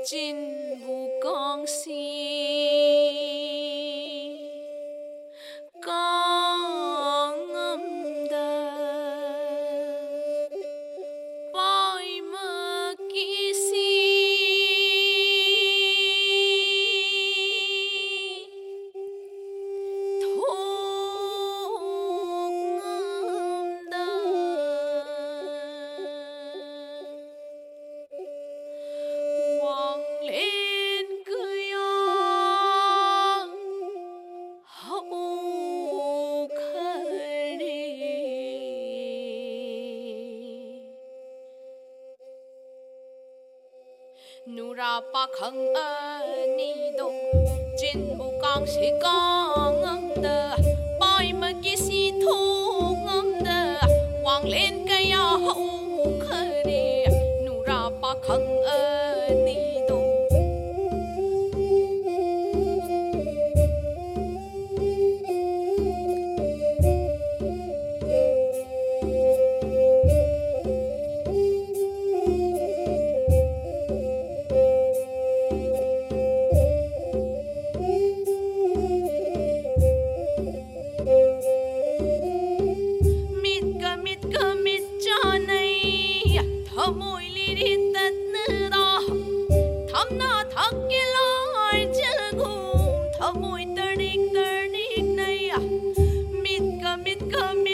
进无江西，江的百么几时，痛的。努拉巴肯尼东，进不刚是刚的，百么几是痛的，往连个呀好可怜，努拉巴肯尼东。Môi li đi tết nữ đó thăm na thắc cái lối chân gù thăm môi tơ đi này mít cơ